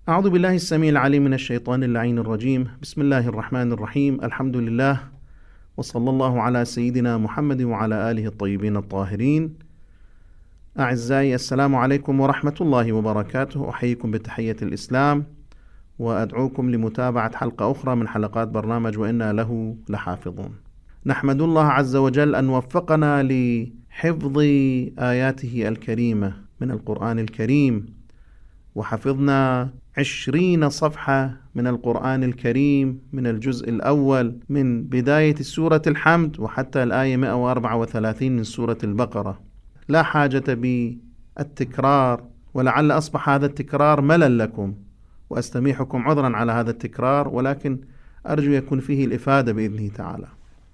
أعوذ بالله السميع العليم من الشيطان اللعين الرجيم. بسم الله الرحمن الرحيم. الحمد لله، وصلى الله على سيدنا محمد وعلى آله الطيبين الطاهرين. أعزائي، السلام عليكم ورحمة الله وبركاته. أحييكم بتحية الإسلام وأدعوكم لمتابعة حلقة أخرى من حلقات برنامج وإنا له لحافظون. نحمد الله عز وجل أن وفقنا لحفظ آياته الكريمة من القرآن الكريم، وحفظنا 20 صفحة من القرآن الكريم من الجزء الأول من بداية سورة الحمد وحتى الآية 134 من سورة البقرة. لا حاجة بالتكرار، ولعل أصبح هذا التكرار ملل لكم، وأستميحكم عذرا على هذا التكرار، ولكن أرجو يكون فيه الإفادة بإذنه تعالى،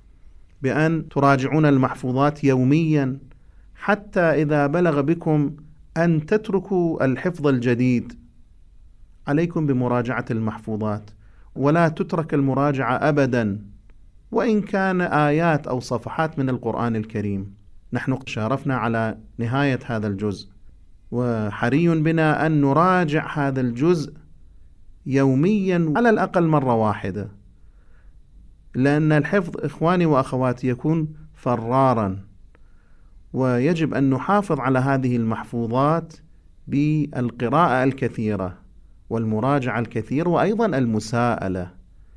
بأن تراجعون المحفوظات يوميا حتى إذا بلغ بكم أن تتركوا الحفظ الجديد. عليكم بمراجعة المحفوظات، ولا تترك المراجعة أبدا وإن كان آيات أو صفحات من القرآن الكريم. نحن شارفنا على نهاية هذا الجزء، وحري بنا أن نراجع هذا الجزء يوميا على الأقل مرة واحدة، لأن الحفظ إخواني وأخواتي يكون فرارا، ويجب أن نحافظ على هذه المحفوظات بالقراءة الكثيرة والمراجعة الكثير، وأيضا المساءلة.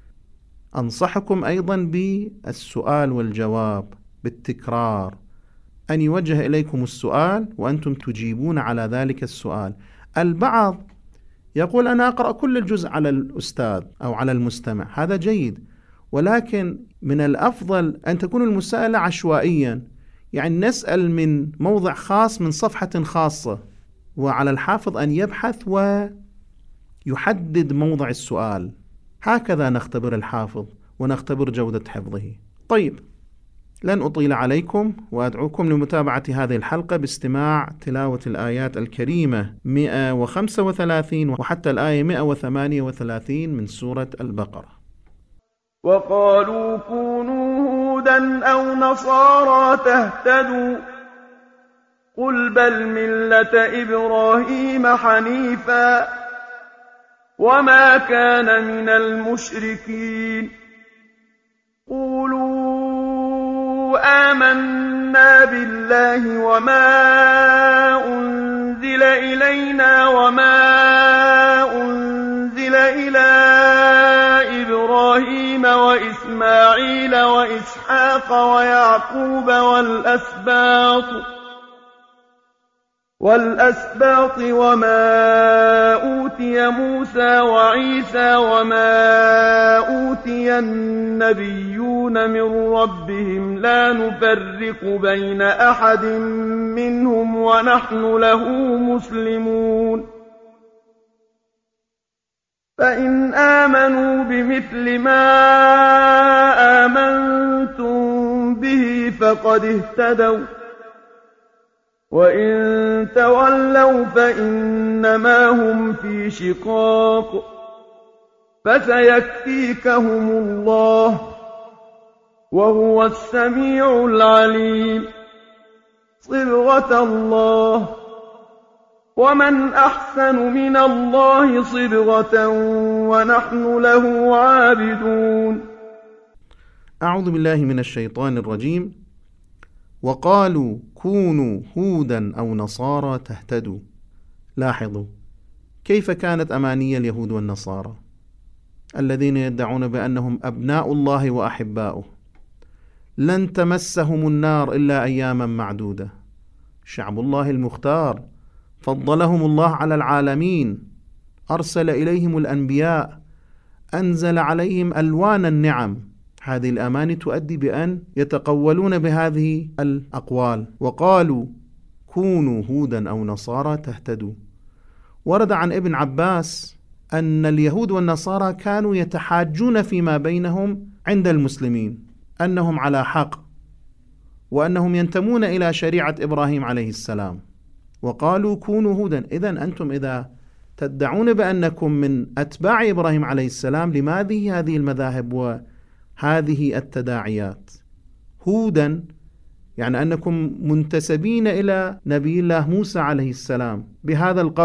أنصحكم أيضا بالسؤال والجواب، بالتكرار، أن يوجه إليكم السؤال وأنتم تجيبون على ذلك السؤال. البعض يقول أنا أقرأ كل الجزء على الأستاذ أو على المستمع، هذا جيد، ولكن من الأفضل أن تكون المساءلة عشوائيا، يعني نسأل من موضع خاص من صفحة خاصة، وعلى الحافظ أن يبحث ويحدد موضع السؤال. هكذا نختبر الحافظ ونختبر جودة حفظه. طيب، لن أطيل عليكم، وأدعوكم لمتابعة هذه الحلقة باستماع تلاوة الآيات الكريمة 135 وحتى الآية 138 من سورة البقرة. وقالوا كونوا هودا أو نصارى تهتدوا قل بل ملة إبراهيم حنيفا وما كان من المشركين. قولوا آمنا بالله وما أنزل إلينا وما أنزل إلى إبراهيم وإسماعيل وإسحاق ويعقوب والأسباط وما أوتي موسى وعيسى وما أوتي النبيون من ربهم لا نفرق بين أحد منهم ونحن له مسلمون. فإن آمنوا بمثل ما آمنتم به فقد اهتدوا، وإن تولوا فإنما هم في شقاق فسيكفيكهم الله وهو السميع العليم. صبغة الله ومن أحسن من الله صبغة ونحن له عابدون. أعوذ بالله من الشيطان الرجيم. وقالوا كونوا هودا أو نصارى تهتدوا. لاحظوا كيف كانت أماني اليهود والنصارى الذين يدعون بأنهم أبناء الله وأحباؤه. لن تمسهم النار إلا أياما معدودة. شعب الله المختار، فضلهم الله على العالمين، أرسل إليهم الأنبياء، أنزل عليهم ألوان النعم. هذه الأماني تؤدي بأن يتقولون بهذه الأقوال. وقالوا كونوا هودا أو نصارى تهتدوا. ورد عن ابن عباس أن اليهود والنصارى كانوا يتحاجون فيما بينهم عند المسلمين أنهم على حق، وأنهم ينتمون إلى شريعة إبراهيم عليه السلام. وقالوا كونوا هودا. إذن أنتم إذا تدعون بأنكم من أتباع إبراهيم عليه السلام، لماذا هذه المذاهب وهذه التداعيات؟ هودا يعني أنكم منتسبين إلى نبي الله موسى عليه السلام بهذا القول،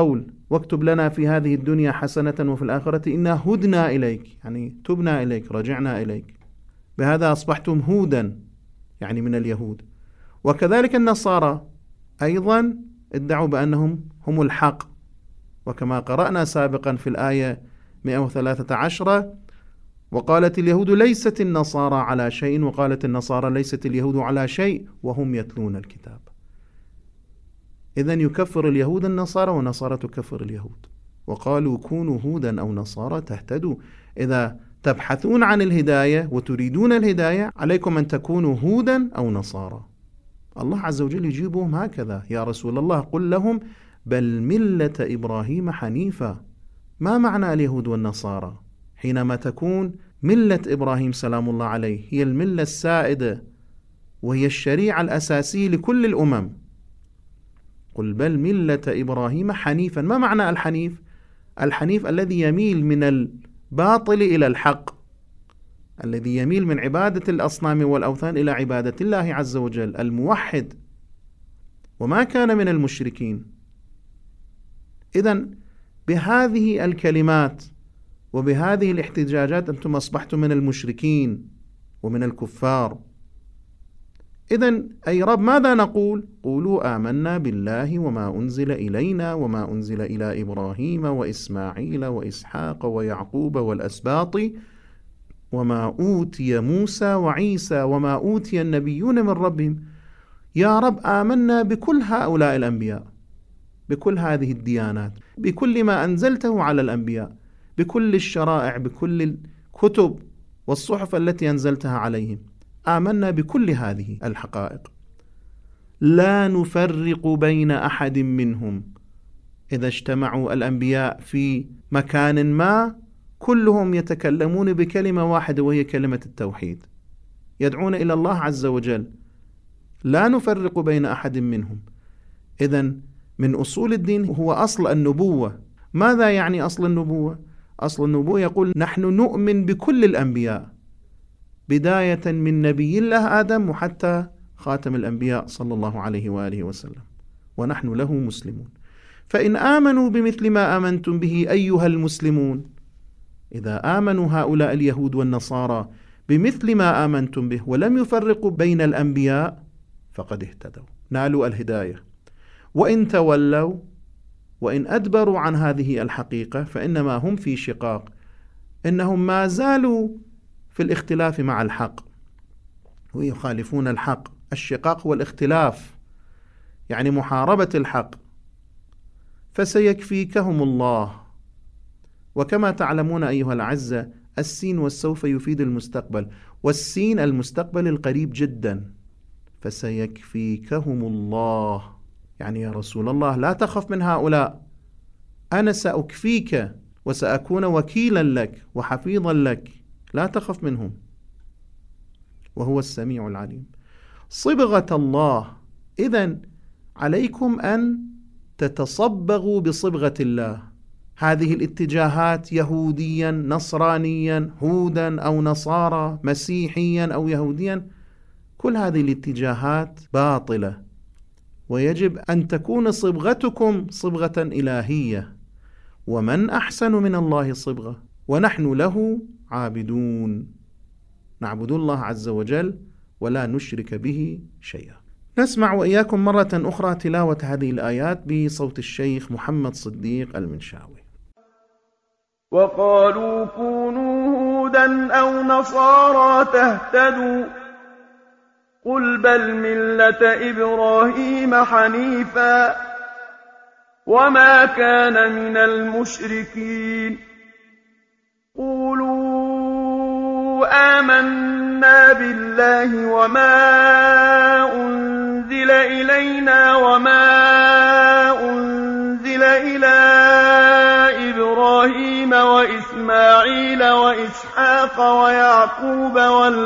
واكتب لنا في هذه الدنيا حسنة وفي الآخرة إنا هدنا إليك، يعني تبنا إليك، رجعنا إليك. بهذا أصبحتم هودا، يعني من اليهود. وكذلك النصارى أيضا ادعوا بأنهم هم الحق، وكما قرأنا سابقا في الآية 113: وقالت اليهود ليست النصارى على شيء وقالت النصارى ليست اليهود على شيء وهم يتلون الكتاب. إذن يكفر اليهود النصارى والنصارى تكفر اليهود، وقالوا كونوا هودا أو نصارى تهتدوا. إذا تبحثون عن الهداية وتريدون الهداية عليكم أن تكونوا هودا أو نصارى. الله عز وجل يجيبهم هكذا: يا رسول الله قل لهم بل ملة إبراهيم حنيفا. ما معنى اليهود والنصارى؟ حينما تكون ملة إبراهيم سلام الله عليه هي الملة السائدة وهي الشريعة الأساسية لكل الأمم، قل بل ملة إبراهيم حنيفا. ما معنى الحنيف؟ الحنيف الذي يميل من الباطل إلى الحق، الذي يميل من عبادة الأصنام والأوثان إلى عبادة الله عز وجل، الموحد، وما كان من المشركين. إذن بهذه الكلمات وبهذه الاحتجاجات أنتم أصبحتم من المشركين ومن الكفار. إذن أي رب ماذا نقول؟ قولوا آمنا بالله وما أنزل إلينا وما أنزل إلى إبراهيم وإسماعيل وإسحاق ويعقوب والأسباط وما أوتي موسى وعيسى وما أوتي النبيون من ربهم. يا رب آمنا بكل هؤلاء الأنبياء، بكل هذه الديانات، بكل ما أنزلته على الأنبياء، بكل الشرائع، بكل الكتب والصحف التي أنزلتها عليهم. آمنا بكل هذه الحقائق، لا نفرق بين أحد منهم. إذا اجتمعوا الأنبياء في مكان ما كلهم يتكلمون بكلمة واحدة وهي كلمة التوحيد، يدعون إلى الله عز وجل، لا نفرق بين أحد منهم. إذن من أصول الدين هو أصل النبوة. ماذا يعني أصل النبوة؟ أصل النبوة يقول نحن نؤمن بكل الأنبياء، بداية من نبي الله آدم وحتى خاتم الأنبياء صلى الله عليه وآله وسلم، ونحن له مسلمون. فإن آمنوا بمثل ما آمنتم به أيها المسلمون، إذا آمنوا هؤلاء اليهود والنصارى بمثل ما آمنتم به ولم يفرقوا بين الأنبياء فقد اهتدوا، نالوا الهداية. وإن تولوا وإن أدبروا عن هذه الحقيقة فإنما هم في شقاق، إنهم ما زالوا في الاختلاف مع الحق ويخالفون الحق. الشقاق والاختلاف يعني محاربة الحق. فسيكفيكهم الله. وكما تعلمون أيها الأعزة السين والسوف يفيد المستقبل، والسين المستقبل القريب جدا. فسيكفيكهم الله، يعني يا رسول الله لا تخف من هؤلاء، أنا سأكفيك وسأكون وكيلا لك وحفيظا لك، لا تخف منهم، وهو السميع العليم. صبغة الله، إذن عليكم أن تتصبغوا بصبغة الله. هذه الاتجاهات يهوديا نصرانيا هودا أو نصارى مسيحيا أو يهوديا، كل هذه الاتجاهات باطلة، ويجب أن تكون صبغتكم صبغة إلهية. ومن أحسن من الله صبغة، ونحن له عابدون، نعبد الله عز وجل ولا نشرك به شيئا. نسمع وإياكم مرة أخرى تلاوة هذه الآيات بصوت الشيخ محمد صديق المنشاوي. وقالوا كونوا هودا أو نصارى تهتدوا، قل بل ملة إبراهيم حنيفا وما كان من المشركين. قولوا آمنا بالله وما أنزل إلينا وما أنزل إلى إبراهيم وإسماعيل وإسحاق ويعقوب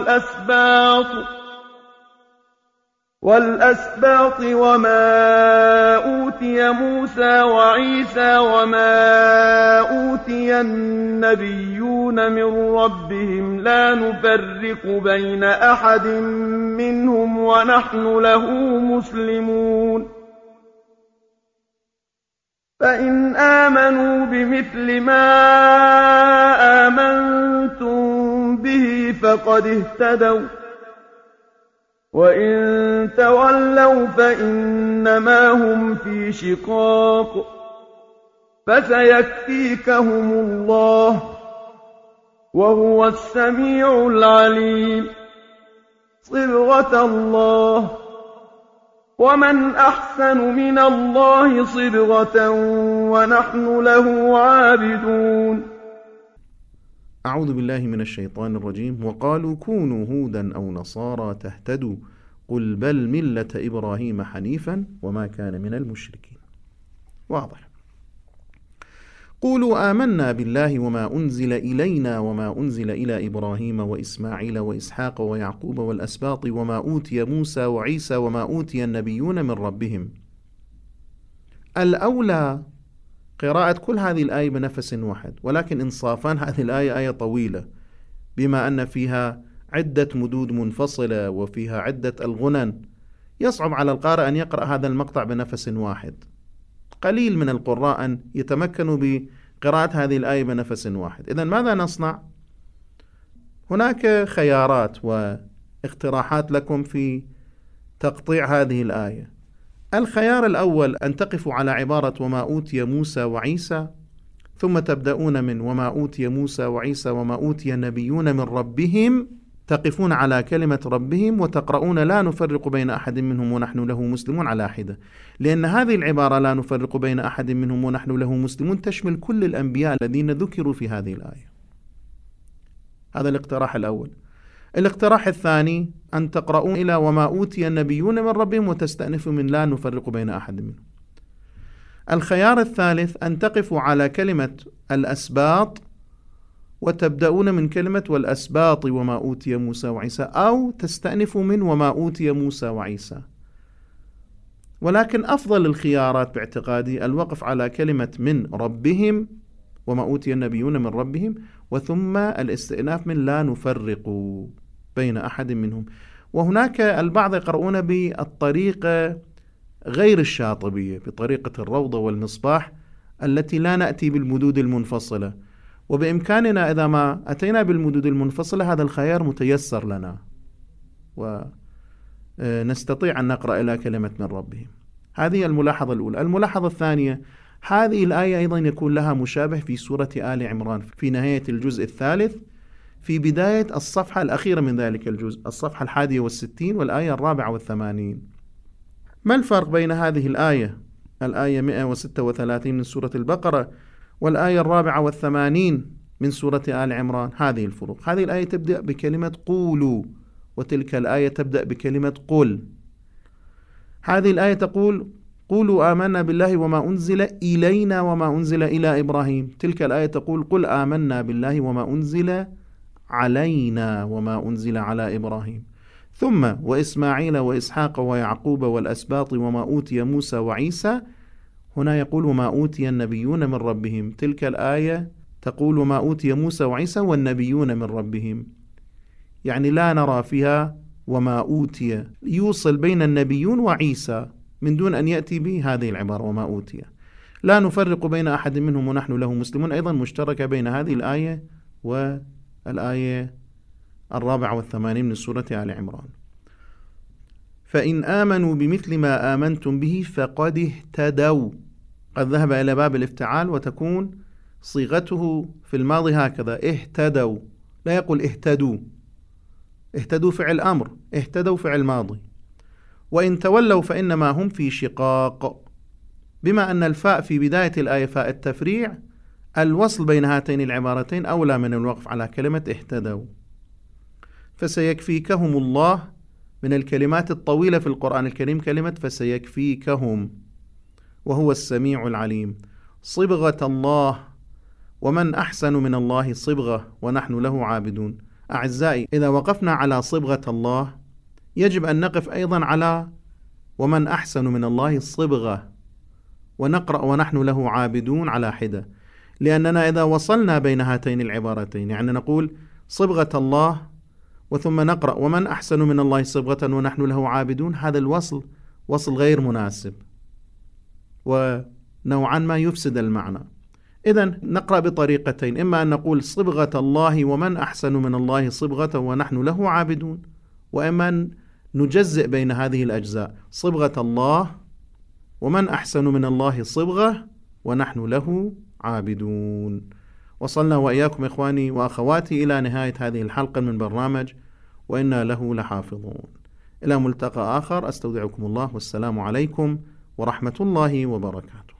والأسباط وما أوتي موسى وعيسى وما أوتي النبيون من ربهم لا نفرق بين أحد منهم ونحن له مسلمون. فإن آمنوا بمثل ما آمنتم به فقد اهتدوا، وإن تولوا فإنما هم في شقاق، فسيكفيكهم الله وهو السميع العليم. صبغة الله، ومن أحسن من الله صبغة ونحن له عابدون. أعوذ بالله من الشيطان الرجيم. وقالوا كونوا هودا أو نصارى تهتدوا قل بل ملة إبراهيم حنيفا وما كان من المشركين. واضح. قولوا آمنا بالله وما أنزل إلينا وما أنزل إلى إبراهيم وإسماعيل وإسحاق ويعقوب والأسباط وما أوتي موسى وعيسى وما أوتي النبيون من ربهم. الأولى قراءة كل هذه الآية بنفس واحد، ولكن إنصافا هذه الآية آية طويلة بما أن فيها عدة مدود منفصلة وفيها عدة الغنن، يصعب على القارئ أن يقرأ هذا المقطع بنفس واحد. قليل من القراء أن يتمكنوا بقراءة هذه الآية بنفس واحد. إذن ماذا نصنع؟ هناك خيارات واقتراحات لكم في تقطيع هذه الآية. الخيار الأول أن تقفوا على عبارة وما أوتي موسى وعيسى، ثم تبدأون من وما أوتي موسى وعيسى وما أوتي النبيون من ربهم، تقفون على كلمة ربهم وتقرؤون لا نفرق بين أحد منهم ونحن له مسلمون على حدة، لأن هذه العبارة لا نفرق بين أحد منهم ونحن له مسلمون تشمل كل الأنبياء الذين ذكروا في هذه الآية. هذا الاقتراح الأول. الاقتراح الثاني أن تقرؤون إلى وما أوتي النبيون من ربهم وتستأنفوا من لا نفرق بين أحد منهم. الخيار الثالث أن تقفوا على كلمة الأسباط وتبدأون من كلمة والأسباط وما أوتي موسى وعيسى، أو تستأنفوا من وما أوتي موسى وعيسى. ولكن أفضل الخيارات باعتقادي الوقف على كلمة من ربهم وما أوتي النبيون من ربهم، وثم الاستئناف من لا نفرق بين أحد منهم. وهناك البعض يقرؤون بالطريقة غير الشاطبية، بطريقة الروضة والمصباح التي لا نأتي بالمدود المنفصلة، وبإمكاننا إذا ما أتينا بالمدود المنفصلة هذا الخيار متيسر لنا ونستطيع أن نقرأ إلى كلمة من ربهم. هذه الملاحظة الأولى. الملاحظة الثانية، هذه الآية أيضا يكون لها مشابه في سورة آل عمران في نهاية الجزء الثالث، في بداية الصفحة الأخيرة من ذلك الجزء، الصفحة 61 والآية 84. ما الفرق بين هذه الآية 136 من سورة البقرة والآية 84 من سورة آل عمران؟ هذه الفروق. هذه الآية تبدأ بكلمة قولوا، وتلك الآية تبدأ بكلمة قل. هذه الآية تقول قولوا آمنا بالله وما أنزل إلينا وما أنزل إلى إبراهيم، تلك الآية تقول قل آمنا بالله وما أنزل علينا وما أنزل على إبراهيم. ثم وإسماعيل وإسحاق ويعقوب والأسباط وما أوتي موسى وعيسى، هنا يقول وما أوتي النبيون من ربهم، تلك الآية تقول وما أوتي موسى وعيسى والنبيون من ربهم. يعني لا نرى فيها وما أوتي، يوصل بين النبيون وعيسى من دون أن يأتي به هذه العبارة وما أوتي. لا نفرق بين أحد منهم ونحن له مسلمون أيضا مشتركة بين هذه الآية والآية 84 من سورة آل عمران. فإن آمنوا بمثل ما آمنتم به فقد اهتدوا، قد ذهب إلى باب الافتعال وتكون صيغته في الماضي هكذا اهتدوا، لا يقول اهتدوا. اهتدوا فعل أمر، اهتدوا فعل ماضي. وإن تولوا فإنما هم في شقاق، بما أن الفاء في بداية الآية فاء التفريع، الوصل بين هاتين العبارتين أولى من الوقف على كلمة اهتدوا. فسيكفيكهم الله، من الكلمات الطويلة في القرآن الكريم كلمة فسيكفيكهم، وهو السميع العليم. صبغة الله، ومن أحسن من الله صبغة ونحن له عابدون. أعزائي، إذا وقفنا على صبغة الله يجب أن نقف أيضا على ومن أحسن من الله صبغة، ونقرأ ونحن له عابدون على حدة، لأننا إذا وصلنا بين هاتين العبارتين يعني نقول صبغة الله وثم نقرأ ومن أحسن من الله صبغة ونحن له عابدون، هذا الوصل وصل غير مناسب، نوعا ما يفسد المعنى. إذن نقرأ بطريقتين، إما أن نقول صبغة الله ومن أحسن من الله صبغة ونحن له عابدون، وإما أن نجزئ بين هذه الأجزاء، صبغة الله ومن أحسن من الله صبغة ونحن له عابدون. وصلنا وإياكم إخواني وأخواتي إلى نهاية هذه الحلقة من برنامج وإنا له لحافظون. إلى ملتقى آخر، أستودعكم الله والسلام عليكم ورحمة الله وبركاته.